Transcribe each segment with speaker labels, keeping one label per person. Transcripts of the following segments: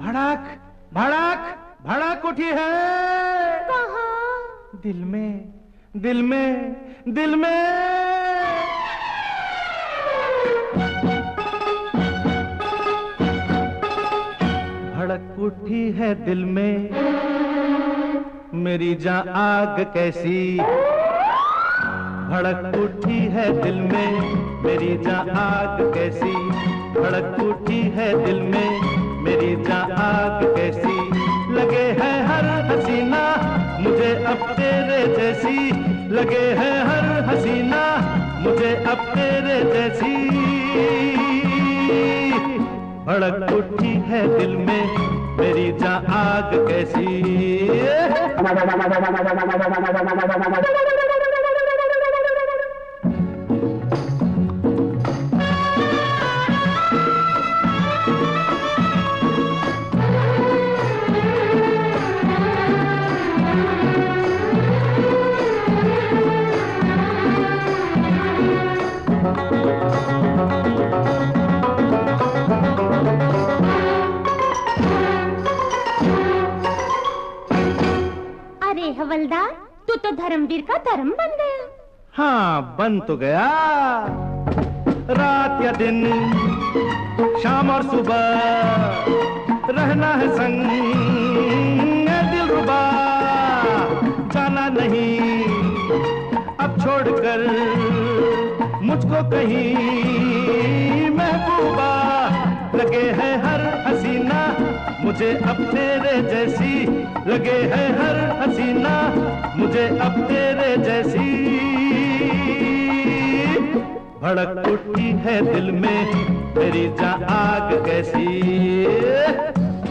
Speaker 1: भड़क भड़क भड़क उठी है।
Speaker 2: कहाँ?
Speaker 1: दिल में, दिल में, दिल में। भड़क उठी है दिल में मेरी जान आग कैसी। भड़क उठी है दिल में मेरी जान आग कैसी। भड़क उठी है दिल में मेरी जान आग कैसी। लगे है हर हसीना मुझे अब तेरे जैसी। लगे है हर हसीना मुझे अब तेरे जैसी। भड़क उठी है दिल में मेरी जान आग कैसी।
Speaker 2: अरे हवलदार, तू तो धर्मवीर का धर्म बन गया।
Speaker 1: हाँ, बन तो गया। रात या दिन, शाम और सुबह रहना है संग है दिलरुबा। जाना नहीं अब छोड़कर मुझको कहीं महबूबा। लगे है हर हसीना मुझे अब तेरे जैसी। लगे है हर हसीना मुझे अब तेरे जैसी। भड़क उठी है दिल में तेरी जान आग कैसी।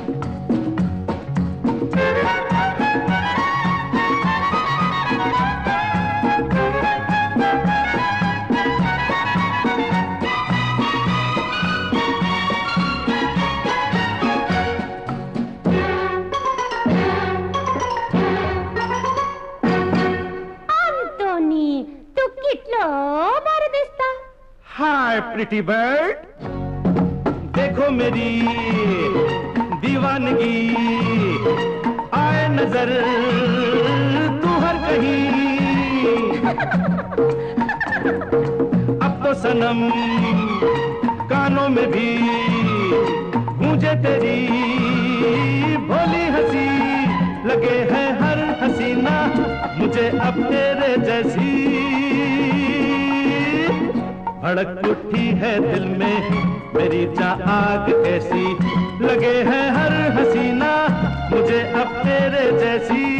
Speaker 1: हाय प्रिटी बर्ड, देखो मेरी दीवानगी। आए नजर तू हर कहीं। अब तो सनम कानों में भी गूंजे तेरी भोली हंसी। लगे है हर हसीना मुझे अब तेरे जैसी। भड़क उठी है दिल में मेरी जान आग कैसी। लगे है हर हसीना मुझे अब तेरे जैसी।